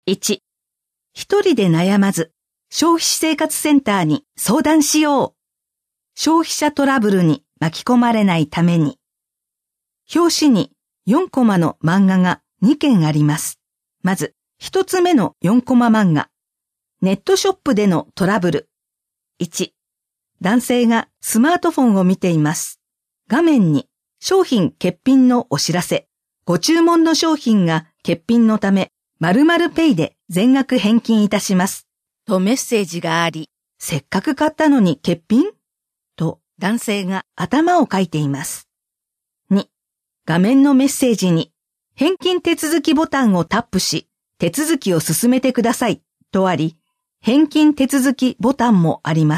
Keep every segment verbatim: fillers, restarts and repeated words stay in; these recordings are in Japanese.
いち、一人で悩まず、消費生活センターに相談しよう。消費者トラブルに巻き込まれないために。表紙によんコマの漫画がにけんあります。まず、一つ目のよんコマ漫画。ネットショップでのトラブル。いち、男性がスマートフォンを見ています。画面に商品欠品のお知らせ。ご注文の商品が欠品のため、〇〇ペイで全額返金いたします。とメッセージがあり、せっかく買ったのに欠品？と男性が頭をかいています。に、画面のメッセージに、返金手続きボタンをタップし、手続きを進めてください。とあり、返金手続きボタンもあります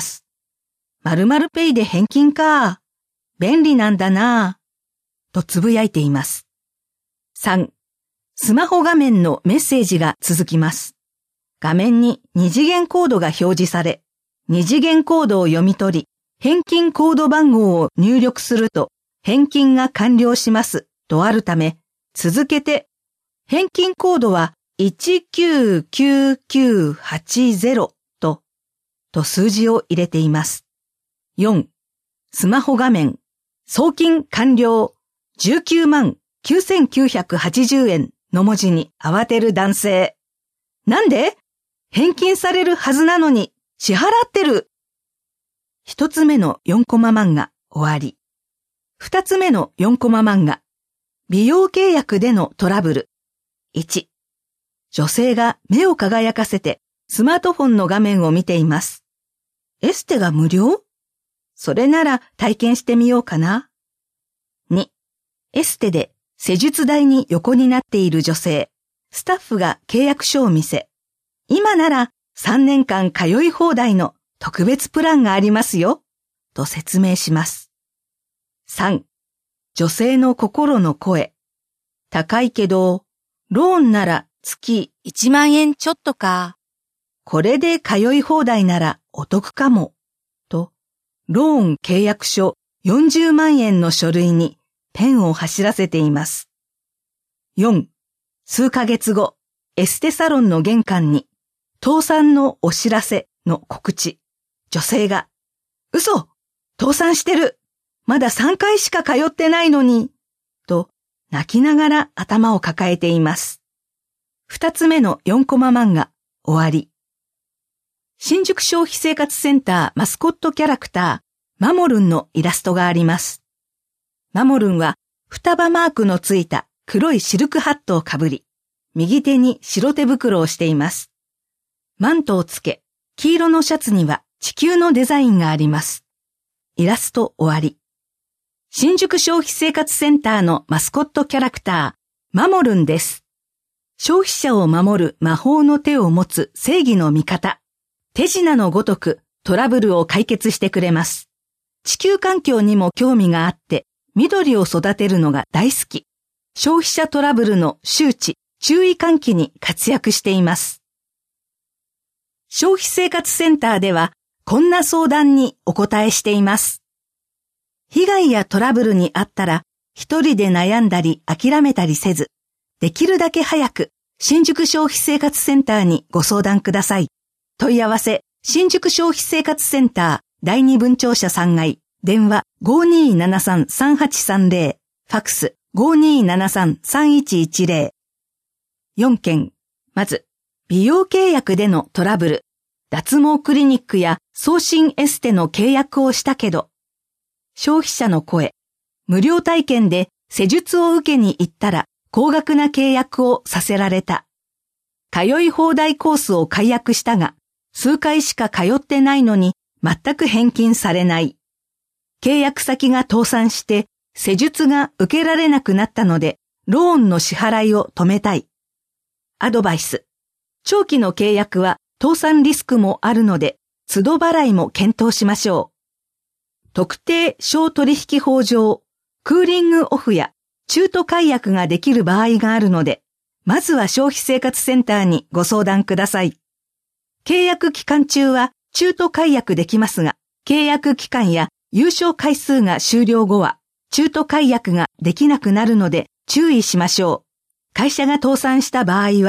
。〇〇ペイで返金か。便利なんだなぁ。とつぶやいています。さん、スマホ画面のメッセージが続きます。画面に二次元コードが表示され、二次元コードを読み取り、返金コード番号を入力すると、返金が完了しますとあるため、続けて、返金コードはいちきゅうきゅうきゅうはちゼロと、と数字を入れています。よん、スマホ画面、送金完了、じゅうきゅうまんきゅうせんきゅうひゃくはちじゅうえんの文字に慌てる男性。なんで？返金されるはずなのに支払ってる。一つ目のよんコマ漫画終わり。二つ目のよんコマ漫画。美容契約でのトラブル。いち、女性が目を輝かせてスマートフォンの画面を見ています。エステが無料？それなら体験してみようかな。に、エステで施術台に横になっている女性。スタッフが契約書を見せ、今ならさんねんかん通い放題の特別プランがありますよ。と説明します。さん、女性の心の声。高いけど、ローンなら月いちまんえんちょっとか。これで通い放題ならお得かも。と、ローン契約書よんじゅうまんえんの書類にペンを走らせています。よん、数ヶ月後、エステサロンの玄関に、倒産のお知らせの告知。女性が、嘘！倒産してる！まださんかいしか通ってないのに！と、泣きながら頭を抱えています。二つ目のよんコマ漫画、終わり。新宿消費生活センターマスコットキャラクター、マモルンのイラストがあります。マモルンは双葉マークのついた黒いシルクハットをかぶり、右手に白手袋をしています。マントをつけ、黄色のシャツには地球のデザインがあります。イラスト終わり。新宿消費生活センターのマスコットキャラクター、マモルンです。消費者を守る魔法の手を持つ正義の味方。手品のごとくトラブルを解決してくれます。地球環境にも興味があって、緑を育てるのが大好き。消費者トラブルの周知、注意喚起に活躍しています。消費生活センターでは、こんな相談にお答えしています。被害やトラブルにあったら、一人で悩んだり諦めたりせず、できるだけ早く、新宿消費生活センターにご相談ください。問い合わせ、新宿消費生活センターだいに分庁舎さんがい、電話 ごーにーななさんさんはちさんぜろ、ファックス ごーにーななさんさんいちいちぜろ。よんけん。まず、美容契約でのトラブル。脱毛クリニックや送信エステの契約をしたけど、消費者の声。無料体験で施術を受けに行ったら高額な契約をさせられた。通い放題コースを解約したが、数回しか通ってないのに全く返金されない。契約先が倒産して施術が受けられなくなったので、ローンの支払いを止めたい。アドバイス。長期の契約は倒産リスクもあるので、都度払いも検討しましょう。特定商取引法上、クーリングオフや中途解約ができる場合があるので、まずは消費生活センターにご相談ください。契約期間中は中途解約できますが、契約期間や優勝回数が終了後は中途解約ができなくなるので注意しましょう。会社が倒産した場合は、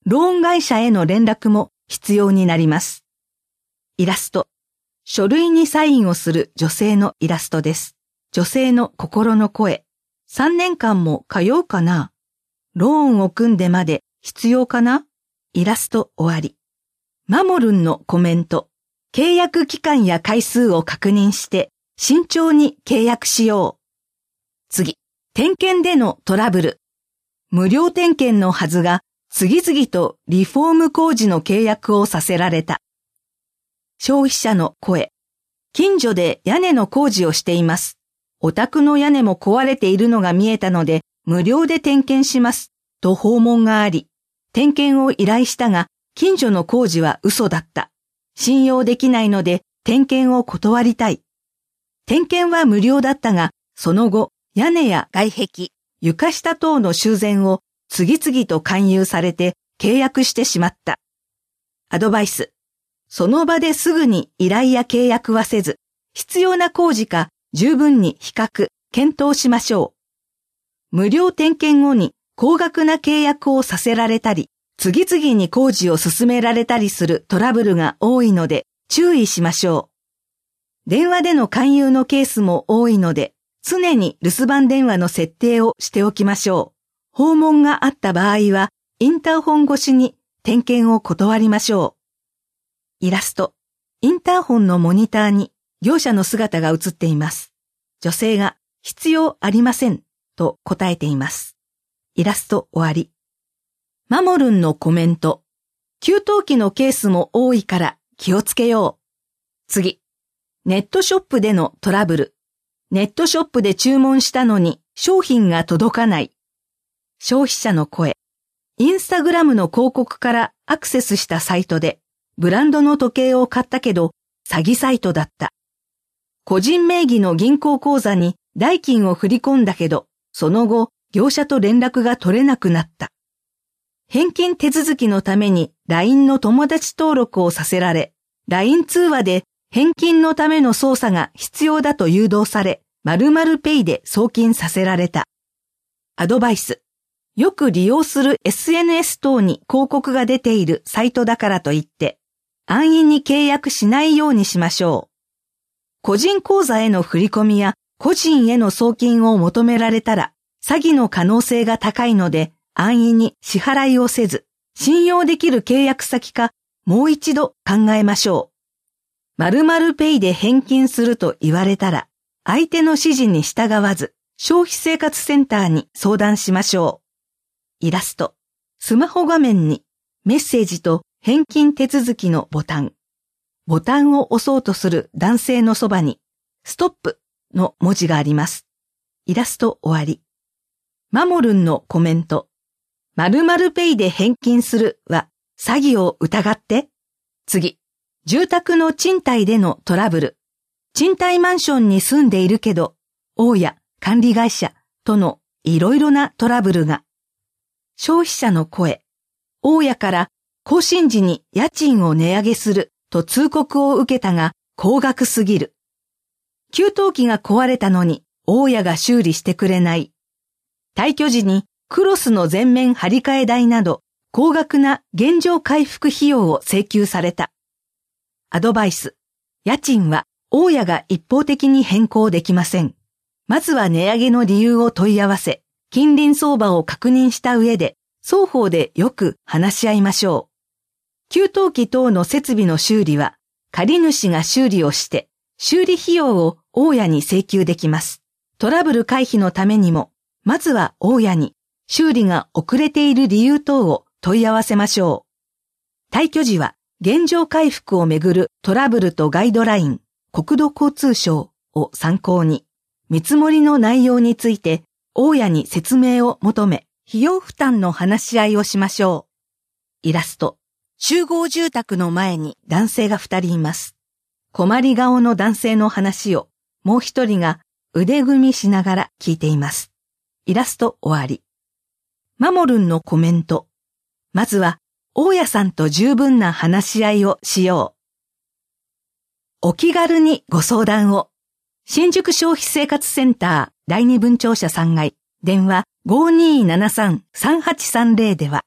ローン会社への連絡も必要になります。イラスト。書類にサインをする女性のイラストです。女性の心の声。さんねんかんも通うかな？ローンを組んでまで必要かな？イラスト終わり。マモルンのコメント。契約期間や回数を確認して慎重に契約しよう。次。点検でのトラブル。無料点検のはずが次々とリフォーム工事の契約をさせられた。消費者の声。近所で屋根の工事をしています。お宅の屋根も壊れているのが見えたので無料で点検します。と訪問があり、点検を依頼したが近所の工事は嘘だった。信用できないので点検を断りたい。点検は無料だったが、その後、屋根や外壁、床下等の修繕を次々と勧誘されて契約してしまった。アドバイス。その場ですぐに依頼や契約はせず、必要な工事か十分に比較、検討しましょう。無料点検後に高額な契約をさせられたり、次々に工事を進められたりするトラブルが多いので注意しましょう。電話での勧誘のケースも多いので、常に留守番電話の設定をしておきましょう。訪問があった場合は、インターホン越しに点検を断りましょう。イラスト。インターホンのモニターに業者の姿が映っています。女性が必要ありませんと答えています。イラスト終わり。マモルンのコメント。給湯器のケースも多いから気をつけよう。次。ネットショップでのトラブル。ネットショップで注文したのに商品が届かない。消費者の声。インスタグラムの広告からアクセスしたサイトでブランドの時計を買ったけど詐欺サイトだった。個人名義の銀行口座に代金を振り込んだけど、その後業者と連絡が取れなくなった。返金手続きのために ライン の友達登録をさせられ、ライン 通話で返金のための操作が必要だと誘導され、〇〇ペイで送金させられた。アドバイス。よく利用する エスエヌエス 等に広告が出ているサイトだからといって、安易に契約しないようにしましょう。個人口座への振り込みや個人への送金を求められたら、詐欺の可能性が高いので、安易に支払いをせず、信用できる契約先かもう一度考えましょう。〇〇ペイで返金すると言われたら、相手の指示に従わず、消費生活センターに相談しましょう。イラスト。スマホ画面にメッセージと返金手続きのボタン。ボタンを押そうとする男性のそばに、ストップの文字があります。イラスト終わり。マモルンのコメント。〇〇ペイで返金するは詐欺を疑って。次。住宅の賃貸でのトラブル。賃貸マンションに住んでいるけど、大家、管理会社とのいろいろなトラブルが。消費者の声。大家から更新時に家賃を値上げすると通告を受けたが高額すぎる。給湯器が壊れたのに大家が修理してくれない。退去時にクロスの全面張り替え代など高額な原状回復費用を請求された。アドバイス。家賃は大家が一方的に変更できません。まずは値上げの理由を問い合わせ、近隣相場を確認した上で、双方でよく話し合いましょう。給湯器等の設備の修理は、借り主が修理をして、修理費用を大家に請求できます。トラブル回避のためにも、まずは大家に、修理が遅れている理由等を問い合わせましょう。退去時は、原状回復をめぐるトラブルとガイドライン、国土交通省を参考に、見積もりの内容について、大家に説明を求め、費用負担の話し合いをしましょう。イラスト。集合住宅の前に男性が二人います。困り顔の男性の話を、もう一人が腕組みしながら聞いています。イラスト終わり。マモルンのコメント。まずは、大家さんと十分な話し合いをしよう。お気軽にご相談を。新宿消費生活センター第二分庁舎さんがい、電話 ごーにーななさんさんはちさんぜろ では、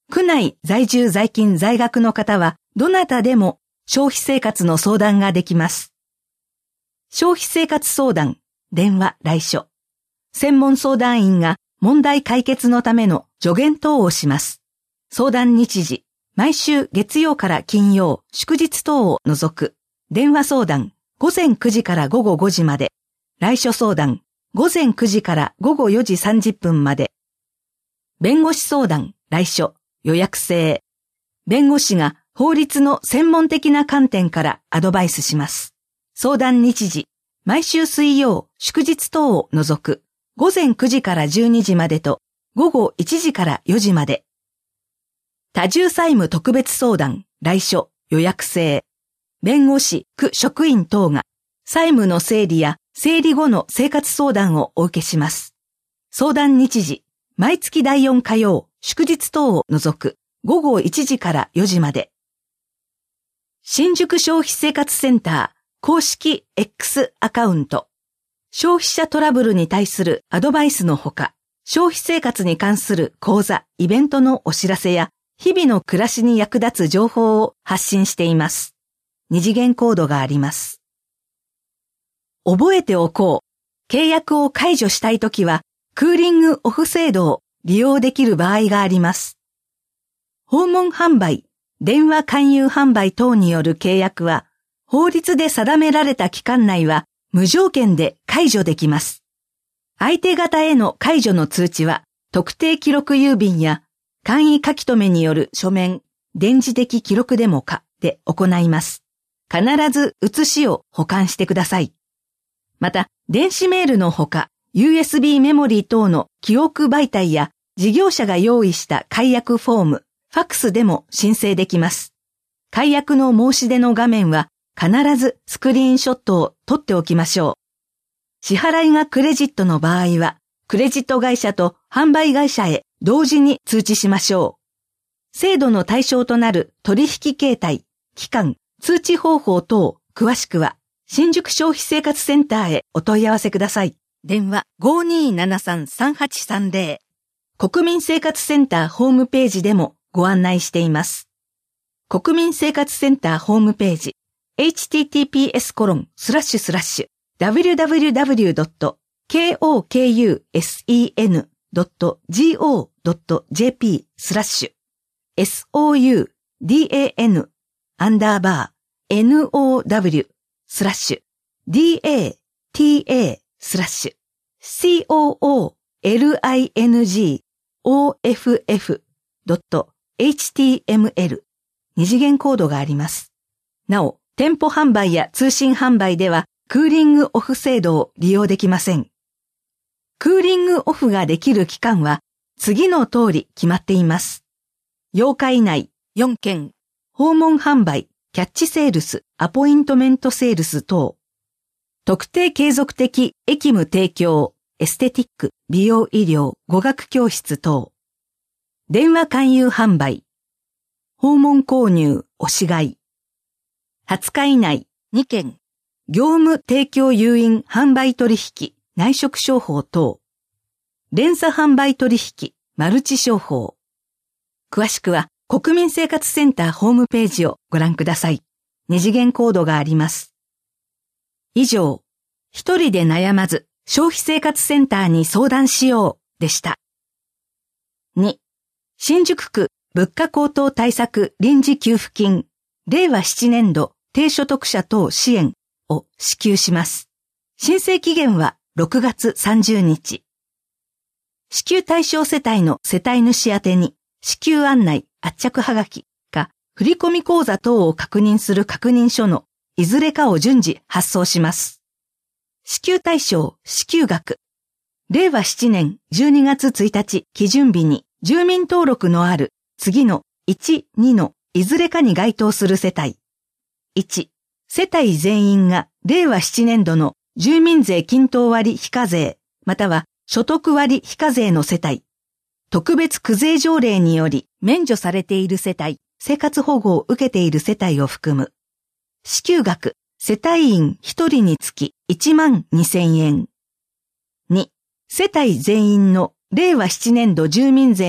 区内在住在勤在学の方はどなたでも消費生活の相談ができます。消費生活相談、電話、来所。専門相談員が問題解決のための助言等をします。相談日時、毎週月曜から金曜、祝日等を除く。電話相談、午前くじから午後ごじまで。来所相談、午前くじから午後よじさんじゅっぷんまで。弁護士相談、来所、予約制。弁護士が法律の専門的な観点からアドバイスします。相談日時、毎週水曜、祝日等を除く。午前くじからじゅうにじまでと、午後いちじからよじまで。多重債務特別相談、来所、予約制。弁護士、区職員等が、債務の整理や整理後の生活相談をお受けします。相談日時、毎月だいよん火曜、祝日等を除く、午後いちじからよじまで。新宿消費生活センター、公式 X アカウント。消費者トラブルに対するアドバイスのほか、消費生活に関する講座、イベントのお知らせや、日々の暮らしに役立つ情報を発信しています。二次元コードがあります。覚えておこう。契約を解除したいときは、クーリングオフ制度を利用できる場合があります。訪問販売、電話勧誘販売等による契約は、法律で定められた期間内は無条件で解除できます。相手方への解除の通知は、特定記録郵便や簡易書き留めによる書面、電磁的記録デモ化で行います。必ず写しを保管してください。また、電子メールのほか、ユーエスビー メモリー等の記憶媒体や事業者が用意した解約フォーム、ファックスでも申請できます。解約の申し出の画面は必ずスクリーンショットを撮っておきましょう。支払いがクレジットの場合は、クレジット会社と販売会社へ同時に通知しましょう。制度の対象となる取引形態、期間、通知方法等、詳しくは、新宿消費生活センターへお問い合わせください。電話 ごーにーななさんさんはちさんぜろ。国民生活センターホームページでもご案内しています。国民生活センターホームページ、エイチティーティーピーエスコロンスラッシュスラッシュダブリューダブリューダブリュードットケーオーケーユーエスイーエヌドットジーオードットジェーピー スラッシュ エスオーユーディーエーエヌ アンダーバー エヌオーダブリュー スラッシュ ディーエーティーエー スラッシュ シーオーオーエルアイエヌジーオーエフエフ ドット エイチティーエムエル 二次元コードがあります。なお、店舗販売や通信販売ではクーリングオフ制度を利用できません。クーリングオフができる期間は次の通り決まっています。ようか以内よんけん、訪問販売、キャッチセールス、アポイントメントセールス等、特定継続的役務提供、エステティック、美容医療、語学教室等、電話勧誘販売、訪問購入、押し買い、はつか以内にけん、業務提供誘引販売取引、内職商法等、連鎖販売取引、マルチ商法。詳しくは国民生活センターホームページをご覧ください。二次元コードがあります。以上、一人で悩まず消費生活センターに相談しようでした。に、新宿区物価高騰対策臨時給付金、れいわななねんど低所得者等支援を支給します。申請期限はろくがつさんじゅうにち。支給対象世帯の世帯主宛てに支給案内、圧着はがきか振込口座等を確認する確認書のいずれかを順次発送します。支給対象、支給額。れいわななねんじゅうにがつついたち基準日に住民登録のある次のいち、にのいずれかに該当する世帯。いち、世帯全員がれいわななねんどの住民税均等割非課税、または所得割非課税の世帯。特別区税条例により免除されている世帯、生活保護を受けている世帯を含む。支給額、世帯員ひとりにつきいちまんにせんえん。に、世帯全員のれいわななねんど住民税の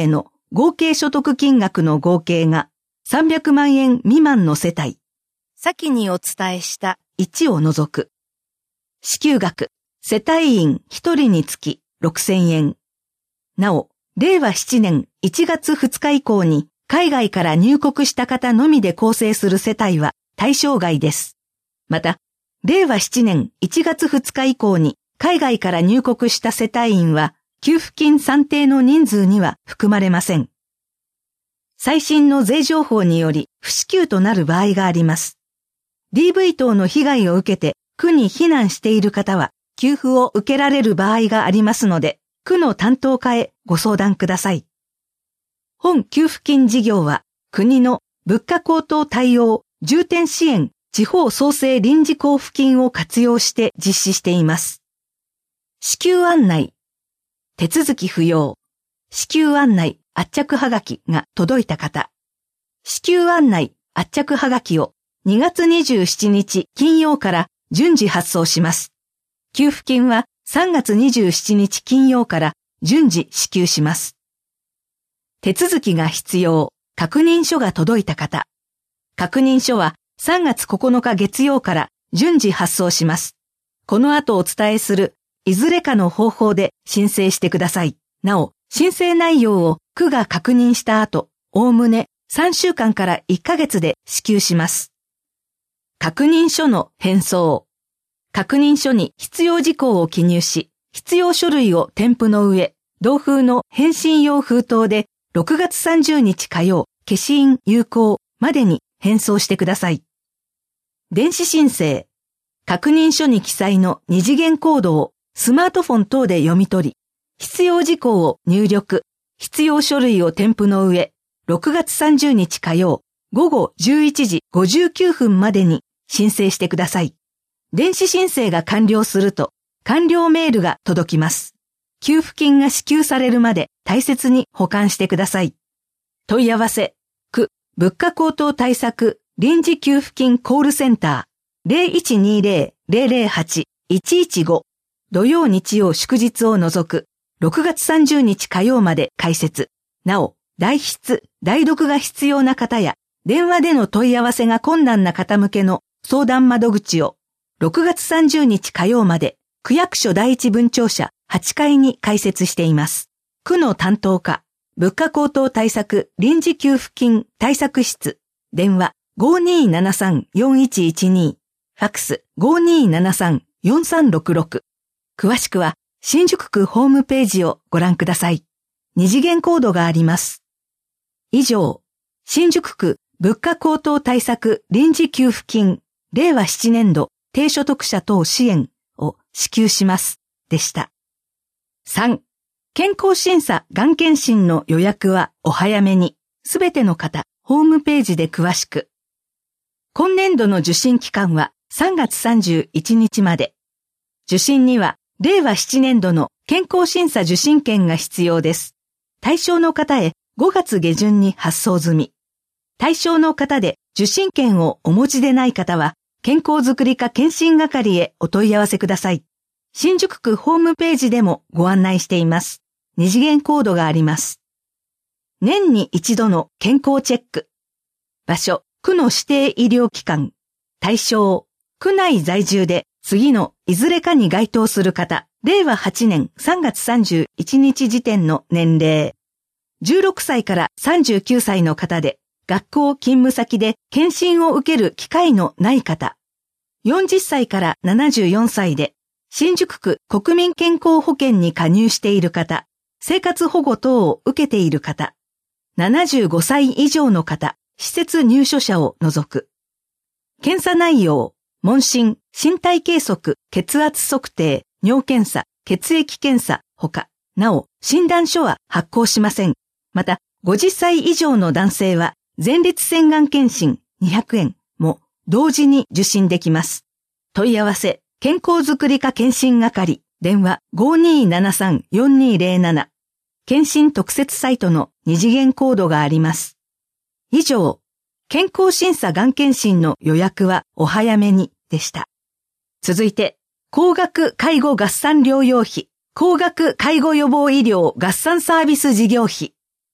合計所得金額の合計がさんびゃくまんえん未満の世帯、先にお伝えしたいちを除く。支給額、世帯員ひとりにつきろくせんえん。なお、れいわななねんいちがつふつか以降に海外から入国した方のみで構成する世帯は対象外です。また、れいわななねんいちがつふつか以降に海外から入国した世帯員は給付金算定の人数には含まれません。最新の税情報により不支給となる場合があります。ディーブイ 等の被害を受けて区に避難している方は給付を受けられる場合がありますので、区の担当課へご相談ください。本給付金事業は国の物価高騰対応重点支援地方創生臨時交付金を活用して実施しています。支給案内、手続き不要、支給案内圧着はがきが届いた方、支給案内圧着はがきをにがつにじゅうしちにち金曜から順次発送します。給付金はさんがつにじゅうしちにち金曜から順次支給します。手続きが必要、確認書が届いた方。確認書はさんがつここのか月曜から順次発送します。この後お伝えするいずれかの方法で申請してください。なお、申請内容を区が確認した後、おおむねさんしゅうかんからいっかげつで支給します。確認書の返送。確認書に必要事項を記入し、必要書類を添付の上、同封の返信用封筒でろくがつさんじゅうにち火曜、消印有効までに返送してください。電子申請。確認書に記載の二次元コードをスマートフォン等で読み取り、必要事項を入力、必要書類を添付の上、ろくがつさんじゅうにち火曜、ごごじゅういちじごじゅうきゅうふんまでに申請してください。電子申請が完了すると、完了メールが届きます。給付金が支給されるまで大切に保管してください。問い合わせ、区物価高騰対策臨時給付金コールセンター ゼロいちにゼロ ゼロゼロはち いちいちご土曜日曜祝日を除くろくがつさんじゅうにち火曜まで開設。なお、代筆、代読が必要な方や電話での問い合わせが困難な方向けの相談窓口をろくがつさんじゅうにち火曜まで区役所第一分庁舎はちかいに開設しています。区の担当課、物価高騰対策臨時給付金対策室、電話 ごにーななさんよんいちいちに、ファックス ごにーななさんよんさんろくろく。詳しくは新宿区ホームページをご覧ください。二次元コードがあります。以上、新宿区物価高騰対策臨時給付金れいわななねんど低所得者等支援を支給しますでした。さん. 健康審査がん検診の予約はお早めに。すべての方、ホームページで詳しく。今年度の受診期間はさんがつさんじゅういちにちまで。受診にはれいわななねんどの健康審査受診券が必要です。対象の方へごがつげじゅんに発送済み。対象の方で受診券をお持ちでない方は、健康づくり課検診係へお問い合わせください。新宿区ホームページでもご案内しています。二次元コードがあります。年に一度の健康チェック。場所、区の指定医療機関。対象、区内在住で次のいずれかに該当する方。れいわはちねんさんがつさんじゅういちにち時点の年齢。じゅうろくさいからさんじゅうきゅうさいの方で、学校勤務先で検診を受ける機会のない方。よんじゅっさいからななじゅうよんさいで、新宿区国民健康保険に加入している方、生活保護等を受けている方。ななじゅうごさい以上の方、施設入所者を除く。検査内容、問診、身体計測、血圧測定、尿検査、血液検査、ほか。なお、診断書は発行しません。また、ごじゅっさい以上の男性は、前立腺がん検診にひゃくえんも同時に受診できます。問い合わせ、健康づくり課検診係、電話 ごにーななさんよんにーぜろなな。検診特設サイトの二次元コードがあります。以上、健康審査がん検診の予約はお早めにでした。続いて、高額介護合算療養費、高額介護予防医療合算サービス事業費。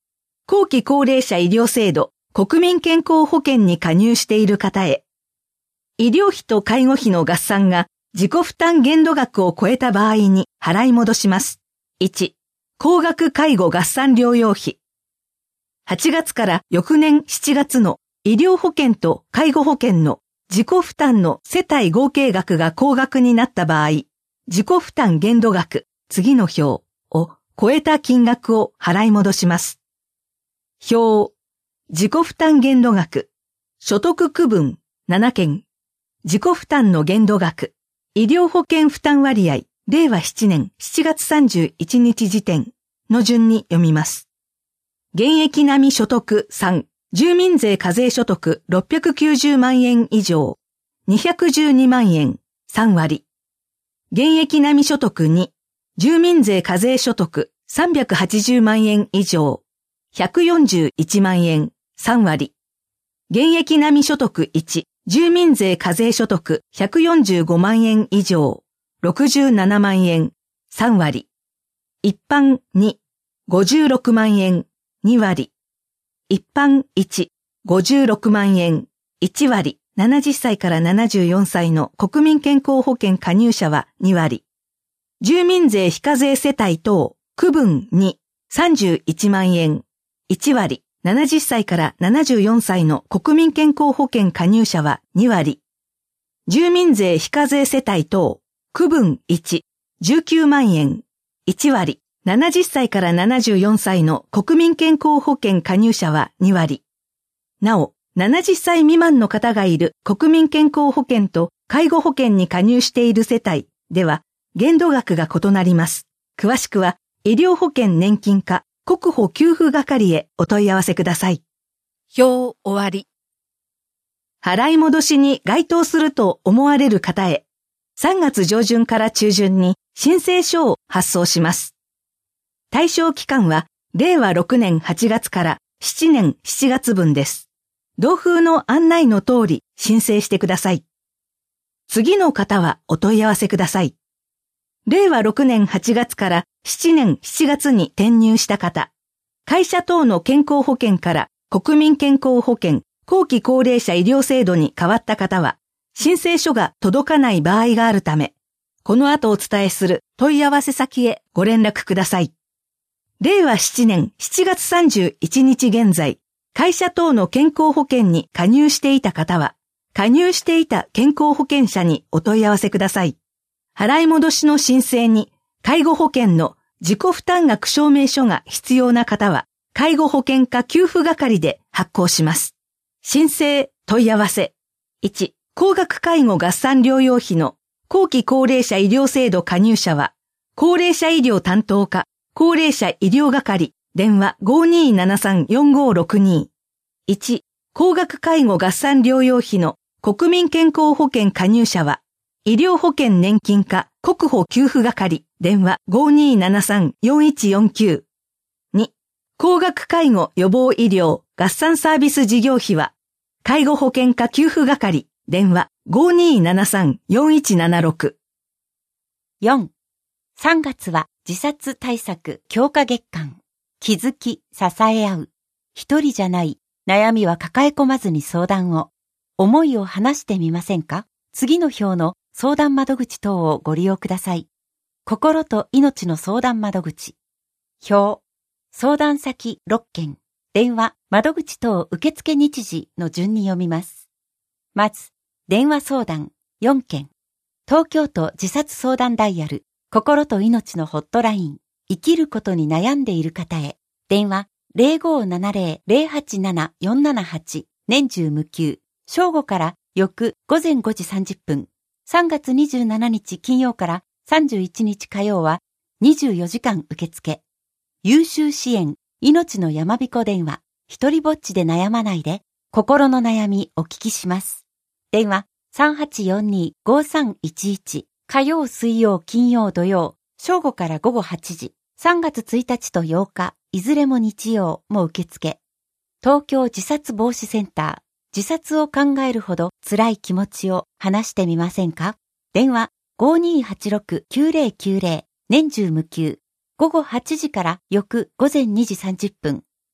後期高齢者医療制度国民健康保険に加入している方へ。医療費と介護費の合算が自己負担限度額を超えた場合に払い戻します。いち、高額介護合算療養費。はちがつから翌年しちがつの医療保険と介護保険の自己負担の世帯合計額が高額になった場合、自己負担限度額、次の表を超えた金額を払い戻します。表、自己負担限度額、所得区分ななけん、自己負担の限度額、医療保険負担割合、れいわななねんしちがつさんじゅういちにち時点の順に読みます。現役並み所得さん、住民税課税所得ろっぴゃくきゅうじゅうまんえん以上、にひゃくじゅうにまんえん、さんわり。現役並み所得に、住民税課税所得さんびゃくはちじゅうまんえん以上、ひゃくよんじゅういちまんえん、さんわり。現役並み所得いち、住民税課税所得ひゃくよんじゅうごまんえん以上、ろくじゅうななまんえん、さんわり。一般に、ごじゅうろくまんえん、にわり。一般いち、ごじゅうろくまんえん、いちわり。ななじゅっさいからななじゅうよんさいの国民健康保険加入者はにわり。住民税非課税世帯等、区分に、さんじゅういちまんえん、いちわり。ななじゅっさいからななじゅうよんさいの国民健康保険加入者はにわり。住民税非課税世帯等、区分いち、じゅうきゅうまんえん、いちわり。ななじゅっさいからななじゅうよんさいの国民健康保険加入者はにわり。なお、ななじゅっさい未満の方がいる国民健康保険と介護保険に加入している世帯では、限度額が異なります。詳しくは、医療保険年金課国保給付係へお問い合わせください。表終わり。払い戻しに該当すると思われる方へ、さんがつじょうじゅんから中旬に申請書を発送します。対象期間は、れいわろくねんはちがつからしちねんしちがつぶんです。同封の案内の通り申請してください。次の方はお問い合わせください。れいわろくねんはちがつからしちねんしちがつに転入した方、会社等の健康保険から国民健康保険後期高齢者医療制度に変わった方は、申請書が届かない場合があるため、この後お伝えする問い合わせ先へご連絡ください。れいわななねんしちがつさんじゅういちにち現在、会社等の健康保険に加入していた方は、加入していた健康保険者にお問い合わせください。払い戻しの申請に、介護保険の自己負担額証明書が必要な方は、介護保険課給付係で発行します。申請問い合わせ。いち、高額介護合算療養費の後期高齢者医療制度加入者は、高齢者医療担当課、高齢者医療係、電話 ごにーななさんよんごろくに。いち、高額介護合算療養費の国民健康保険加入者は、医療保険年金課国保給付係、電話 ごにーななさんよんいちよんきゅう。に、高額介護予防医療合算サービス事業費は、介護保険課給付係、電話 ごにーななさんよんいちななろく。 よん、さんがつは自殺対策強化月間。気づき、支え合う。一人じゃない。悩みは抱え込まずに相談を。思いを話してみませんか？次の表の相談窓口等をご利用ください。心と命の相談窓口。表。相談先ろっけん。電話、窓口等受付日時の順に読みます。まず、電話相談よんけん。東京都自殺相談ダイヤル。心と命のホットライン。生きることに悩んでいる方へ。電話 ゼロごーななゼロ ゼロはちなな よんななはち。年中無休。正午から翌ごぜんごじさんじゅっぷん。さんがつにじゅうしちにち金曜からさんじゅういちにち火曜はにじゅうよじかん受付。優秀支援、命のやまびこ電話。一人ぼっちで悩まないで、心の悩みお聞きします。電話さんはちよんに ごさんいちいち。火曜、水曜、金曜、土曜。正午からごごはちじ。さんがつついたちとようか、いずれも日曜も受付。東京自殺防止センター。自殺を考えるほど辛い気持ちを話してみませんか？電話 ごにーはちろく きゅうぜろきゅうぜろ。年中無休。ごごはちじから翌ごぜんにじさんじゅっぷん。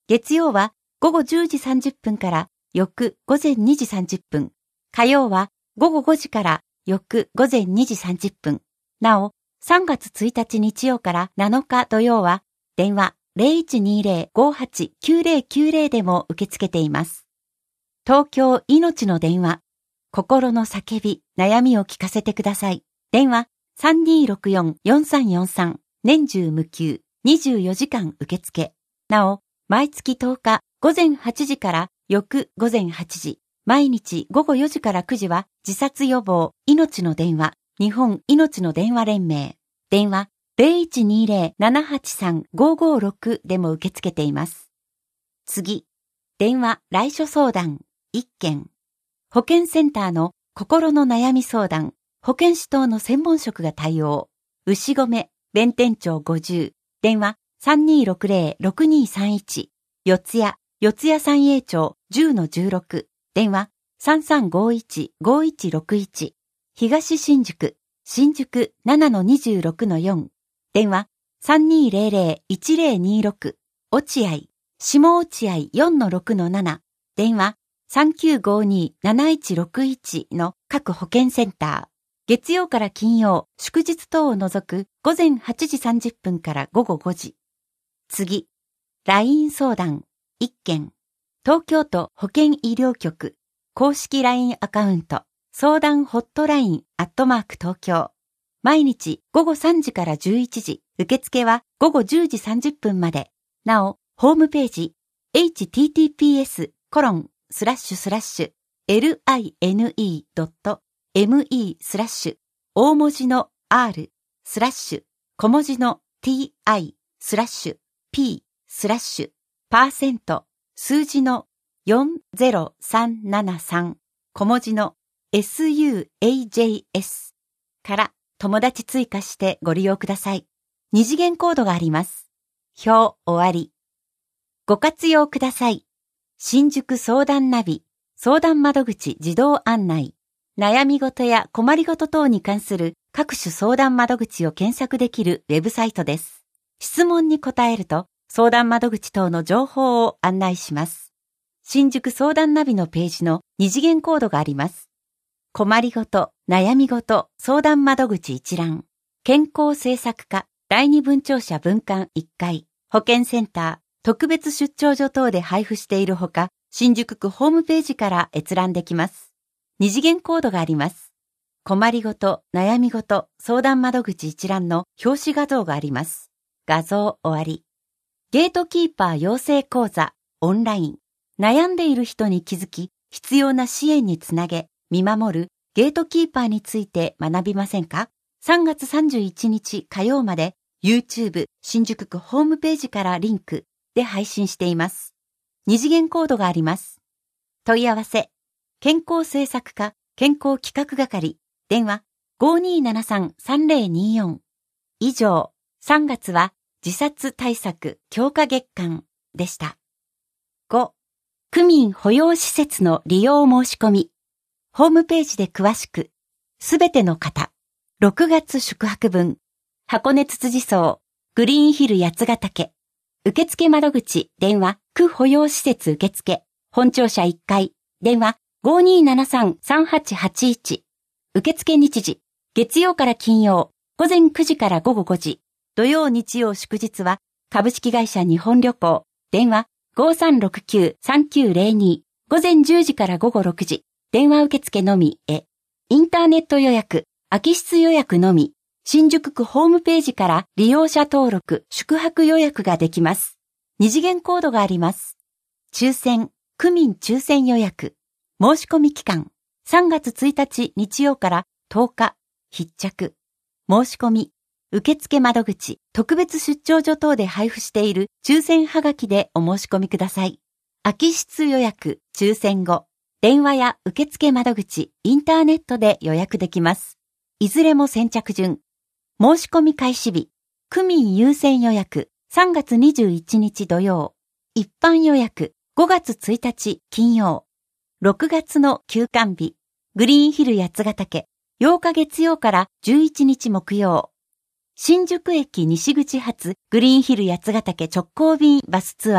月曜は午後じゅうじさんじゅっぷんから翌午前にじさんじゅっぷん。火曜は午後ごじから翌午前にじさんじゅっぷん。なお、さんがつついたち日曜からなのか土曜は電話 ゼロいちにゼロ ごはち きゅうゼロきゅうゼロ でも受け付けています。東京いのちの電話。心の叫び、悩みを聞かせてください。電話 さんにーろくよん よんさんよんさん。年中無休、にじゅうよじかん受付。なお、毎月とおか午前はちじから翌午前はちじ、毎日午後よじからくじは自殺予防、命の電話、日本命の電話連盟。電話 ゼロいちにゼロ ななはちさん ごごろく でも受け付けています。次、電話来所相談いっけん。保健センターの心の悩み相談、保健師等の専門職が対応。牛込、弁天町ごじゅう、電話 さんにーろくゼロ ろくにーさんいち。四谷、四谷三栄町 じゅうのじゅうろく、電話 さんさんごいち ごいちろくいち。東新宿、新宿 ななのにじゅうろくのよん、電話 さんにーゼロゼロ いちゼロにろく。落合、下落合 よんのろくのなな、電話さんきゅうごにー なないちろくいちの各保健センター。月曜から金曜、祝日等を除く午前はちじさんじゅっぷんから午後ごじ。次、ライン 相談いっけん。東京都保健医療局公式 ライン アカウント相談ホットラインアットマーク東京。毎日午後さんじからじゅういちじ、受付は午後じゅうじさんじゅっぷんまで。なお、ホームページ エイチティーティーピーエスコロンスラッシュスラッシュ エルアイエヌイードットエムイー スラッシュ大文字の R スラッシュ小文字の ティーアイ スラッシュ P スラッシュパーセント数字のよんゼロさんななさん小文字の エスユーエージェーエス から友達追加してご利用ください。二次元コードがあります。表終わり。ご活用ください。新宿相談ナビ、相談窓口自動案内、悩み事や困りごと等に関する各種相談窓口を検索できるウェブサイトです。質問に答えると相談窓口等の情報を案内します。新宿相談ナビのページの二次元コードがあります。困りごと、悩みごと、相談窓口一覧、健康政策課、第二分庁舎分館いっかい、保健センター、特別出張所等で配布しているほか、新宿区ホームページから閲覧できます。二次元コードがあります。困りごと、悩みごと、相談窓口一覧の表紙画像があります。画像終わり。ゲートキーパー養成講座、オンライン。悩んでいる人に気づき、必要な支援につなげ、見守るゲートキーパーについて学びませんか？ さんがつさんじゅういちにち火曜まで YouTube 新宿区ホームページからリンクで配信しています。二次元コードがあります。問い合わせ、健康政策課健康企画係、電話 ごにーななさん さんぜろにーよん。以上、さんがつは自殺対策強化月間でした。ご、区民保養施設の利用申し込み。ホームページで詳しく、すべての方、ろくがつ宿泊分、箱根つつじ荘、グリーンヒル八ヶ岳、受付窓口、電話、区保養施設受付、本庁舎いっかい、電話 ごにーななさん さんはちはちいち、受付日時、月曜から金曜、午前くじから午後ごじ、土曜日曜祝日は、株式会社日本旅行、電話 ごさんろくきゅう さんきゅうゼロに、午前じゅうじから午後ろくじ、電話受付のみへ、インターネット予約、空き室予約のみ、新宿区ホームページから利用者登録、宿泊予約ができます。二次元コードがあります。抽選、区民抽選予約、申し込み期間、さんがつついたち日曜からとおか、必着、申し込み、受付窓口、特別出張所等で配布している抽選はがきでお申し込みください。空き室予約、抽選後、電話や受付窓口、インターネットで予約できます。いずれも先着順。申し込み開始日、区民優先予約、さんがつにじゅういちにち土曜。一般予約、ごがつついたち金曜。ろくがつの休館日、グリーンヒル八ヶ岳、ようか月曜からじゅういちにち木曜。新宿駅西口発グリーンヒル八ヶ岳直行便バスツアー、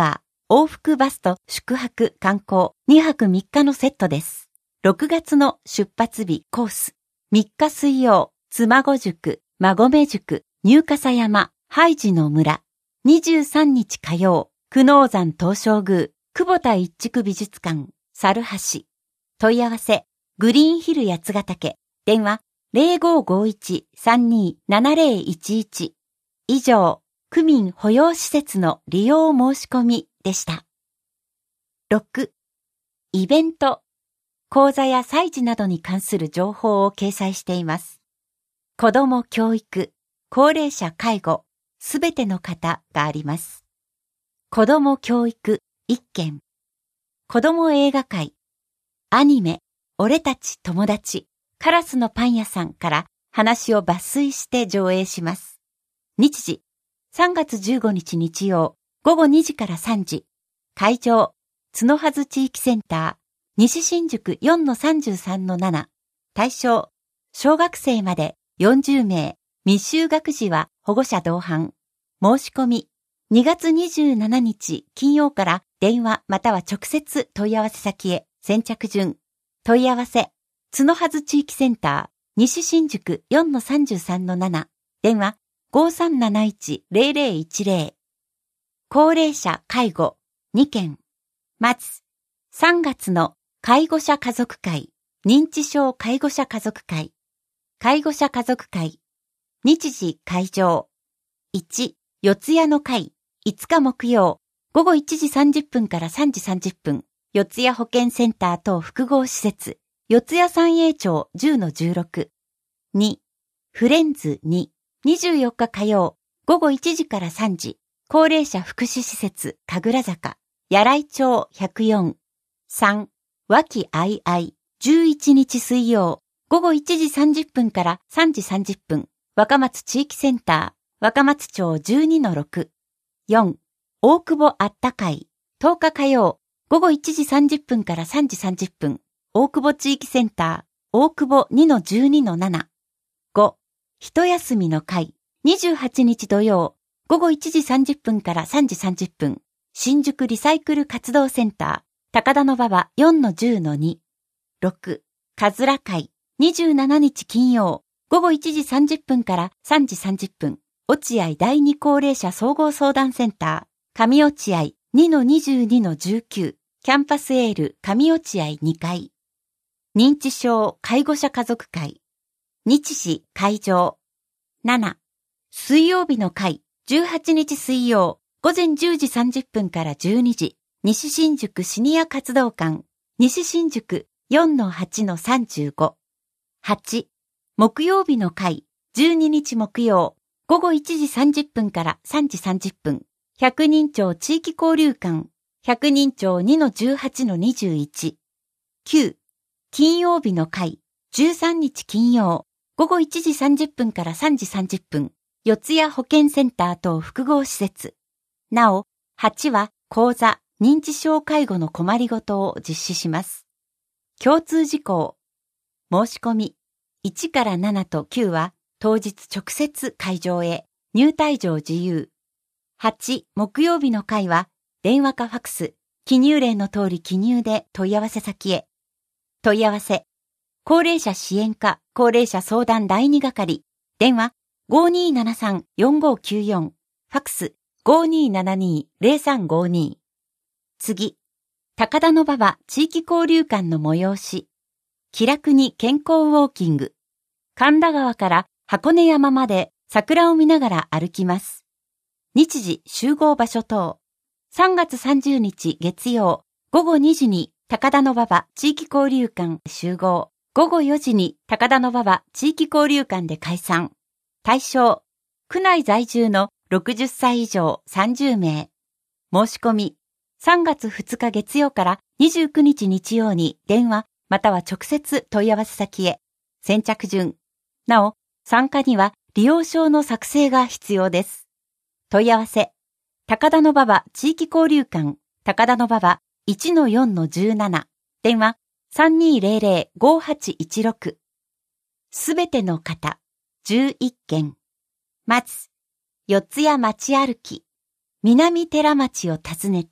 往復バスと宿泊観光にはくみっかのセットです。ろくがつの出発日コース。みっか水曜、妻籠宿、馬込宿、入笠山、ハイジの村。にじゅうさんにち火曜、久能山東照宮、久保田一竹美術館、猿橋。問い合わせ、グリーンヒル八ヶ岳。電話、ゼロごーごーいち さんにーななゼロいちいち。以上、区民保養施設の利用申し込みでした。ろく. イベント。講座や祭事などに関する情報を掲載しています。子ども教育、高齢者介護、すべての方があります。子ども教育いっけん。子ども映画会。アニメ、俺たち友達、カラスのパン屋さんから話を抜粋して上映します。日時、さんがつじゅうごにち日曜、ごごにじからさんじ。会場、角筈地域センター、西新宿 よんのさんじゅうさんのなな。対象、小学生までよんじゅうめい、未就学児は保護者同伴。申し込み、にがつにじゅうしちにち金曜から電話または直接問い合わせ先へ。先着順。問い合わせ、角筈地域センター、西新宿 よんのさんじゅうさんのなな。電話、ごーさんなないち ゼロゼロいちゼロ。高齢者介護にけん。まず、さんがつの介護者家族会、認知症介護者家族会、介護者家族会、日時会場。いち、四谷の会、いつか木曜、ごごいちじさんじゅっぷんからさんじさんじゅっぷん、四谷保健センター等複合施設、四谷三栄町 じゅうのじゅうろく。に、フレンズに、にじゅうよっか火曜、ごごいちじからさんじ、高齢者福祉施設、神楽坂、柳井町ひゃくよん。さん、和気あいあい、じゅういちにち水曜、ごごいちじさんじゅっぷんからさんじさんじゅっぷん、若松地域センター、若松町 じゅうにのろく。よん、大久保あったかい、とおか火曜、ごごいちじさんじゅっぷんからさんじさんじゅっぷん、大久保地域センター、大久保 にのじゅうにのなな。ご、一休みの会、にじゅうはちにち土曜、ごごいちじさんじゅっぷんからさんじさんじゅっぷん、新宿リサイクル活動センター、高田馬場 よんのじゅうのに。ろく、かずら会、にじゅうしちにち金曜、ごごいちじさんじゅっぷんからさんじさんじゅっぷん、落合第二高齢者総合相談センター、上落合 にのにじゅうにのじゅうきゅう、キャンパスエール上落合にかい。認知症介護者家族会。日時会場。なな、水曜日の会、じゅうはちにち水曜、ごぜんじゅうじさんじゅっぷんからじゅうにじ、西新宿シニア活動館、西新宿 よんのはちのさんじゅうご。はち、木曜日の会、じゅうににち木曜、ごごいちじさんじゅっぷんからさんじさんじゅっぷん、百人町地域交流館、百人町 にのじゅうはちのにじゅういち。きゅう、金曜日の会、じゅうさんにち金曜、ごごいちじさんじゅっぷんからさんじさんじゅっぷん、四谷保健センター等複合施設。なお、はちは講座、認知症介護の困りごとを実施します。共通事項。申し込み。いちからななときゅうは当日直接会場へ、入退場自由。はち、木曜日の会は、電話かファクス、記入例の通り記入で問い合わせ先へ。問い合わせ。高齢者支援課、高齢者相談だいに係。電話 ごーにーななさんよんごーきゅうよん。ファクス ごーにーななにーゼロさんごーにー。次。高田馬場地域交流館の催し。気楽に健康ウォーキング。神田川から箱根山まで桜を見ながら歩きます。日時集合場所等。さんがつさんじゅうにち月曜、ごごにじに高田馬場地域交流館集合。ごごよじに高田馬場地域交流館で解散。対象、区内在住のろくじゅっさい以上さんじゅうめい。申し込み、さんがつふつか月曜からにじゅうくにち日曜に電話または直接問い合わせ先へ。先着順。なお、参加には利用証の作成が必要です。問い合わせ。高田馬場地域交流館、高田馬場 いちのよんのじゅうなな。電話 さんにーゼロゼロごーはちいちろく。すべての方、じゅういっけん。まず、四谷町歩き、南寺町を訪ねて、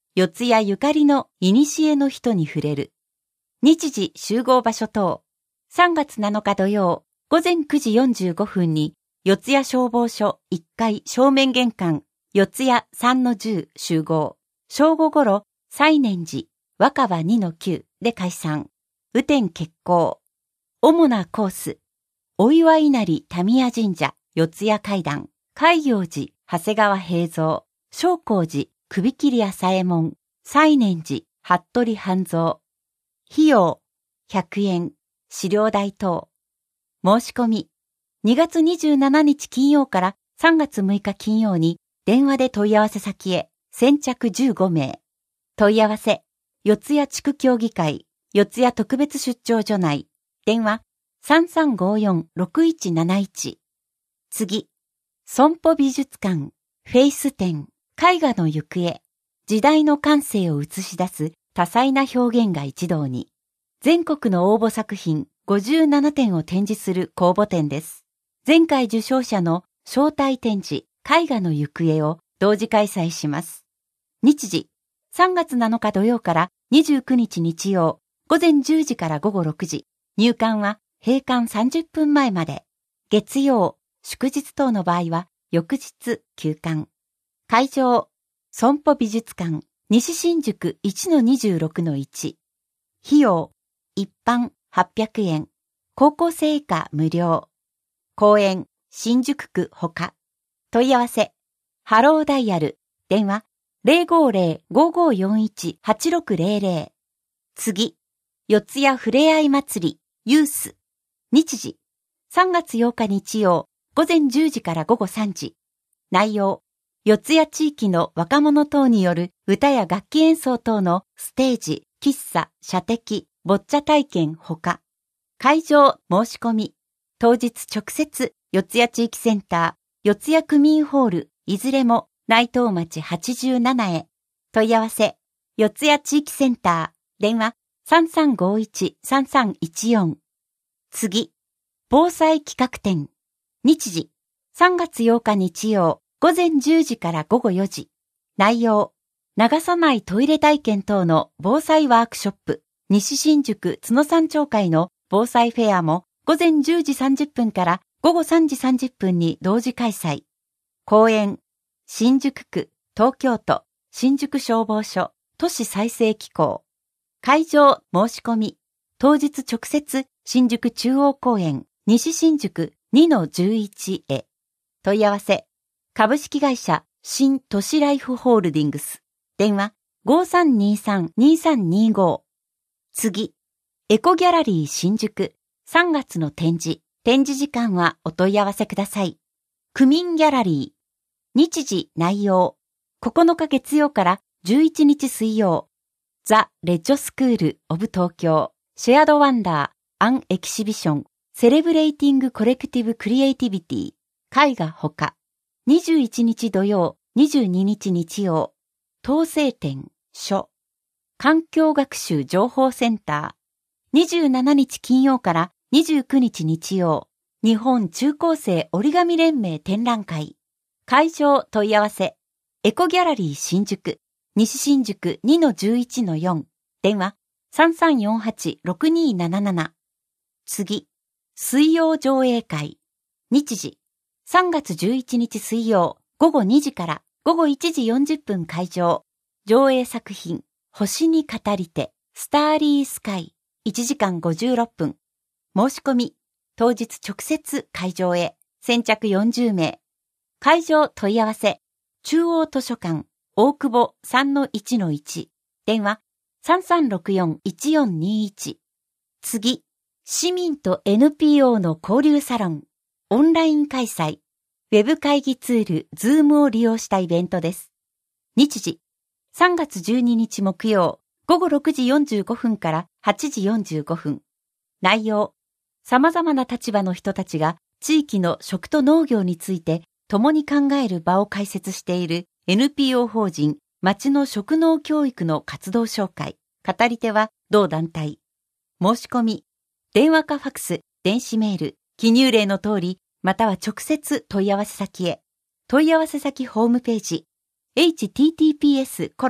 四谷ゆかりの古の人に触れる。日時集合場所等。さんがつなのか土曜、午前くじよんじゅうごふんに、四谷消防署いっかい正面玄関、四谷 さんのじゅう 集合。正午ごろ、西念寺、若葉 にのきゅう で解散。雨天決行。主なコース。お岩稲荷民谷神社、四谷階段、海行寺、長谷川平蔵、正光寺、首切り朝右衛門、西念寺、服部半蔵。費用、ひゃくえん、資料代等。申し込み、にがつにじゅうしちにち金曜からさんがつむいか金曜に電話で問い合わせ先へ、先着じゅうごめい。問い合わせ、四谷地区協議会、四谷特別出張所内、電話、さんさんごよん ろくいちなないち。次、損保美術館、フェイス展、絵画の行方、時代の感性を映し出す多彩な表現が一堂に、全国の応募作品ごじゅうななてんを展示する公募展です。前回受賞者の招待展示、絵画の行方を同時開催します。日時、さんがつなのか土曜からにじゅうくにち日曜、午前じゅうじから午後ろくじ、入館は閉館さんじゅっぷんまえまで。月曜、祝日等の場合は翌日休館。会場、損保美術館、西新宿 いちのにじゅうろくのいち。費用、一般はっぴゃくえん、高校生以下無料。公園、新宿区ほか。問い合わせ、ハローダイヤル、電話 ゼロごゼロ ごごよんいち はちろくゼロゼロ。次、四谷ふれあい祭り、ユース。日時、さんがつようか日曜、午前じゅうじから午後さんじ。内容、四谷地域の若者等による歌や楽器演奏等のステージ、喫茶、射的、ボッチャ体験ほか。会場申し込み。当日直接、四谷地域センター、四谷区民ホール、いずれも内藤町はちじゅうななへ。問い合わせ、四谷地域センター、電話さんさんごいち さんさんいちよん。次、防災企画展。日時、さんがつようか日曜、午前じゅうじから午後よじ。内容、流さないトイレ体験等の防災ワークショップ、西新宿角山町会の防災フェアも午前じゅうじさんじゅっぷんから午後さんじさんじゅっぷんに同時開催。公演、新宿区、東京都、新宿消防署、都市再生機構。会場申し込み。当日直接、新宿中央公園、西新宿 にのじゅういち へ。問い合わせ、株式会社新都市ライフホールディングス。電話 ごさんにさん にさんにご。次、エコギャラリー新宿さんがつの展示。展示時間はお問い合わせください。区民ギャラリー。日時内容。ここのか月曜からじゅういちにち水曜。ザ・レッジョスクール・オブ・東京。シェアド・ワンダー・アン・エキシビション。セレブレイティング・コレクティブ・クリエイティビティ。絵画ほか。にじゅういちにち土曜、にじゅうににち日曜。統制展、書。環境学習情報センター。にじゅうしちにち金曜からにじゅうくにち日曜。日本中高生折り紙連盟展覧会。会場問い合わせ。エコギャラリー新宿。西新宿 にのじゅういちのよん。電話さんさんよんはち ろくにーなななな。次、水曜上映会。日時、さんがつじゅういちにち水曜、午後にじから午後いちじよんじゅっぷん会場。上映作品、星に語りて、スターリースカイ。いちじかんごじゅうろっぷん。申し込み、当日直接会場へ。先着よんじゅうめい。会場問い合わせ。中央図書館、大久保 さんのいちのいち。電話さんさんろくよん いちよんにいち。次、市民と エヌピーオー の交流サロン。オンライン開催。ウェブ会議ツール、ズームを利用したイベントです。日時、さんがつじゅうににち木曜、午後ろくじよんじゅうごふんからはちじよんじゅうごふん。内容、様々な立場の人たちが地域の食と農業について共に考える場を開設している エヌピーオー 法人町の食農教育の活動紹介。語り手は同団体。申し込み、電話かファクス、電子メール、記入例の通り、または直接問い合わせ先へ。問い合わせ先ホームページ、エイチティーティーピーエス コロン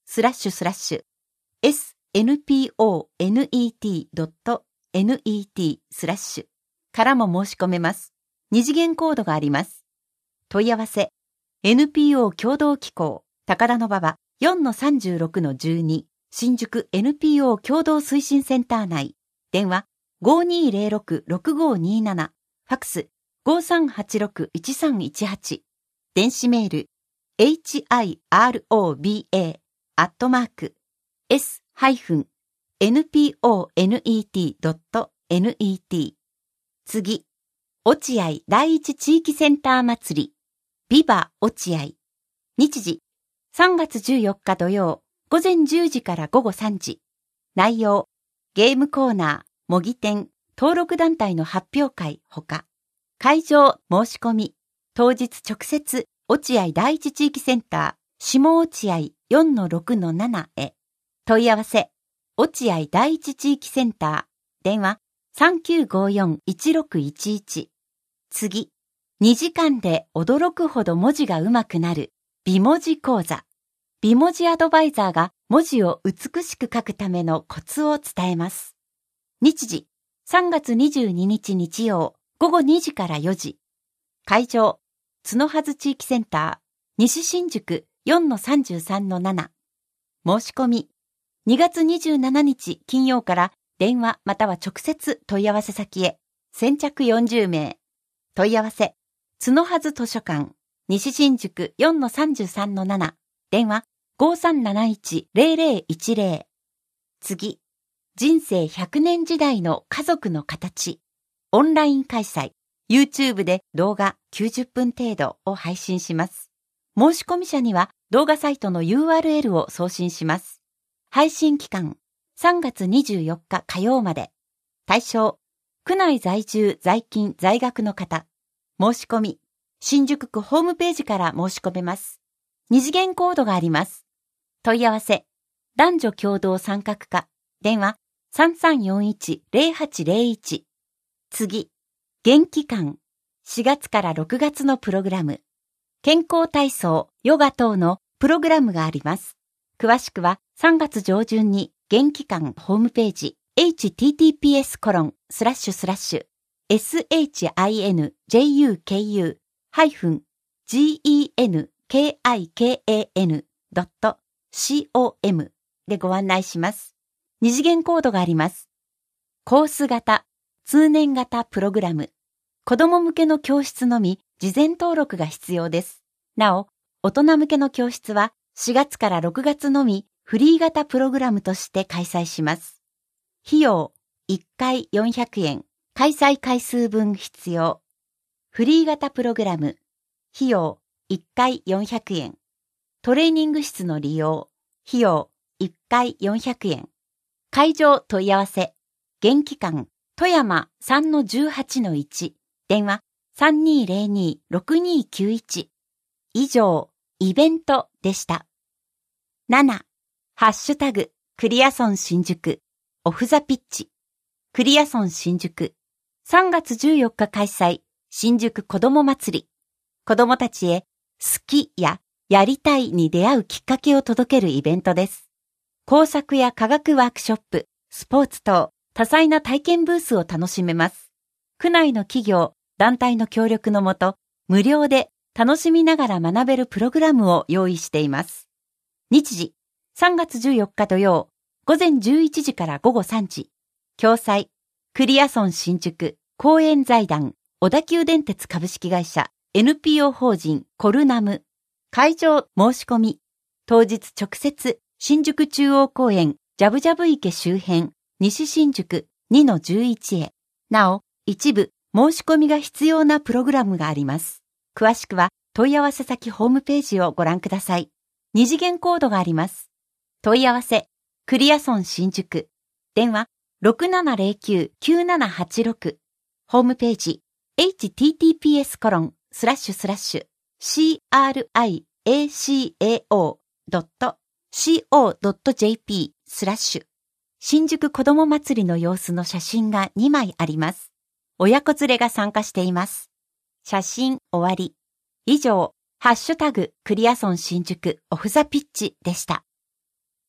スラッシュスラッシュ エスエヌピーオーネットドットネット スラッシュからも申し込めます。二次元コードがあります。問い合わせ エヌピーオー 共同機構高田馬場 よんのさんじゅうろくのじゅうに 新宿 エヌピーオー 共同推進センター内。電話 ごーにーぜろろくろくごーにーなな、ファックス ごーさんはちろくいちさんいちはち、電子メール エイチアイアールオービーエー アットマーク エス ハイフン エヌピーオーネット ドットネット。次、落合第一地域センター祭りビバ落合。日時さんがつじゅうよっか土曜午前じゅうじから午後さんじ。内容ゲームコーナー、模擬店、登録団体の発表会ほか。会場申し込み当日直接落合第一地域センター下落合 よんのろくのなな へ。問い合わせ落合第一地域センター電話 さんきゅうごよんいちろくいちいち。次、にじかんで驚くほど文字が上手くなる美文字講座。美文字アドバイザーが文字を美しく書くためのコツを伝えます。日時さんがつにじゅうににち日曜午後にじからよじ。会場角筈地域センター西新宿 よんのさんじゅうさんのなな。申し込みにがつにじゅうしちにち金曜から電話または直接問い合わせ先へ。先着よんじゅうめい。問い合わせ角筈図書館西新宿 よんのさんじゅうさんのなな。電話 ごーさんなないちぜろぜろいちぜろ。次、人生ひゃくねん時代の家族の形。オンライン開催。YouTube で動画きゅうじゅっぷん程度を配信します。申し込み者には動画サイトの ユーアールエル を送信します。配信期間さんがつにじゅうよっか火曜まで。対象、区内在住在勤在学の方。申し込み、新宿区ホームページから申し込めます。二次元コードがあります。問い合わせ、男女共同参画課、電話さんさんよんいちぜろはちぜろいち。次、元気館、しがつからろくがつのプログラム。健康体操、ヨガ等のプログラムがあります。詳しくはさんがつ上旬に元気館ホームページ エイチティーティーピーエスコロンスラッシュスラッシュエスエイチアイエヌジェイユーケーユーハイフンジーイーエヌケーアイケーエーエヌドットコム でご案内します。二次元コードがあります。コース型、通年型プログラム。子供向けの教室のみ事前登録が必要です。なお、大人向けの教室はしがつからろくがつのみフリー型プログラムとして開催します。費用いっかいよんひゃくえん、開催回数分必要。フリー型プログラム、費用いっかいよんひゃくえん。トレーニング室の利用、費用いっかいよんひゃくえん。会場問い合わせ、元気館富山 さんのじゅうはちのいち、電話 さんにーぜろにーろくにーきゅういち。以上、イベントでした。なな、ハッシュタグ、クリアソン新宿、オフザピッチ。クリアソン新宿、さんがつじゅうよっか開催、新宿子ども祭り。子どもたちへ、好きややりたいに出会うきっかけを届けるイベントです。工作や科学ワークショップ、スポーツ等、多彩な体験ブースを楽しめます。区内の企業、団体の協力のもと、無料で楽しみながら学べるプログラムを用意しています。日時、さんがつじゅうよっか土曜、午前じゅういちじから午後さんじ。共催、クリアソン新宿、公園財団、小田急電鉄株式会社、エヌピーオー 法人、コルナム。会場申し込み。当日直接、新宿中央公園、ジャブジャブ池周辺、西新宿 にのじゅういち へ。なお、一部申し込みが必要なプログラムがあります。詳しくは問い合わせ先ホームページをご覧ください。二次元コードがあります。問い合わせ、クリアソン新宿。電話 ろくななぜろきゅう きゅうななはちろく。ホームページ、エイチティーティーピーエスコロンスラッシュスラッシュシーアールアイエーシーエーオードットコードットジェーピー スラッシュ新宿子ども祭りの様子の写真がにまいあります。親子連れが参加しています。写真終わり。以上、ハッシュタグクリアソン新宿オフザピッチでした。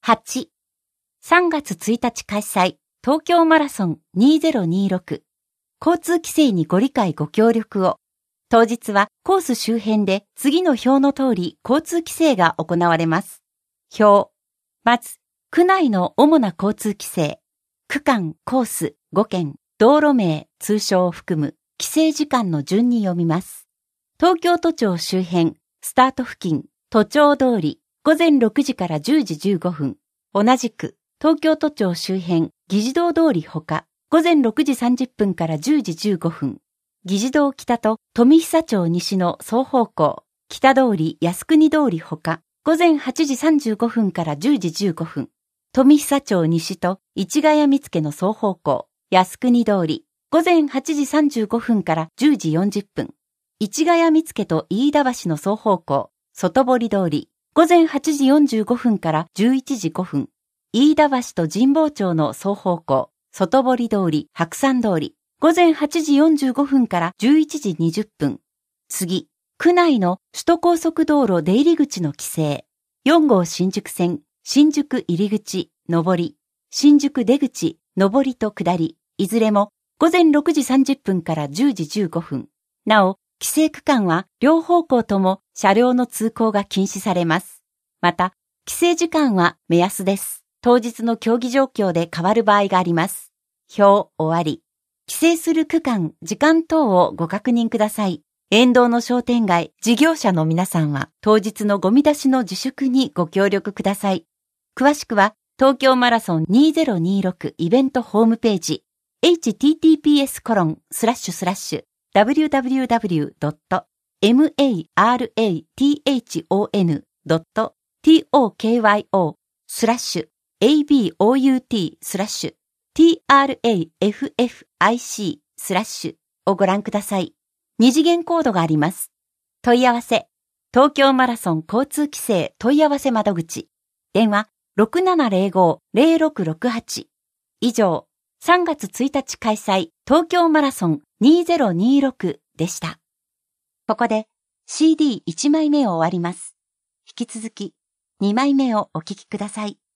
はち、さんがつついたち開催、東京マラソンにせんにじゅうろく。交通規制にご理解ご協力を。当日はコース周辺で次の表の通り交通規制が行われます。表。まず、区内の主な交通規制。区間、コース、ごけん、道路名、通称を含む規制時間の順に読みます。東京都庁周辺、スタート付近、都庁通り、ごぜんろくじからじゅうじじゅうごふん。同じく、東京都庁周辺、議事堂通りほか、ごぜんろくじさんじゅっぷんからじゅうじじゅうごふん。議事堂北と富久町西の双方向、北通り靖国通りほか、ごぜんはちじさんじゅうごふんからじゅうじじゅうごふん。富久町西と市ヶ谷見附の双方向、靖国通り、ごぜんはちじさんじゅうごふんからじゅうじよんじゅっぷん。市ヶ谷見附と飯田橋の双方向、外堀通り、ごぜんはちじよんじゅうごふんからじゅういちじごふん。飯田橋と神保町の双方向、外堀通り、白山通り、ごぜんはちじよんじゅうごふんからじゅういちじにじゅっぷん。次、区内の首都高速道路出入り口の規制。よんごう新宿線、新宿入り口、上り、新宿出口、上りと下り、いずれもごぜんろくじさんじゅっぷんからじゅうじじゅうごふん。なお、規制区間は両方向とも車両の通行が禁止されます。また、規制時間は目安です。当日の競技状況で変わる場合があります。表終わり。規制する区間、時間等をご確認ください。沿道の商店街、事業者の皆さんは当日のゴミ出しの自粛にご協力ください。詳しくは東京マラソンにせんにじゅうろくイベントホームページ エイチティーティーピーエスコロンスラッシュスラッシュダブリューダブリューダブリュードットマラソンドットトクスラッシュエービーオーユーティースラッシュトラフフアイシースラッシュをご覧ください。二次元コードがあります。問い合わせ、東京マラソン交通規制問い合わせ窓口。電話 ろくななぜろご ぜろろくろくはち。以上、さんがつついたち開催東京マラソンにせんにじゅうろくでした。ここで シーディーいち 枚目を終わります。引き続きにまいめをお聞きください。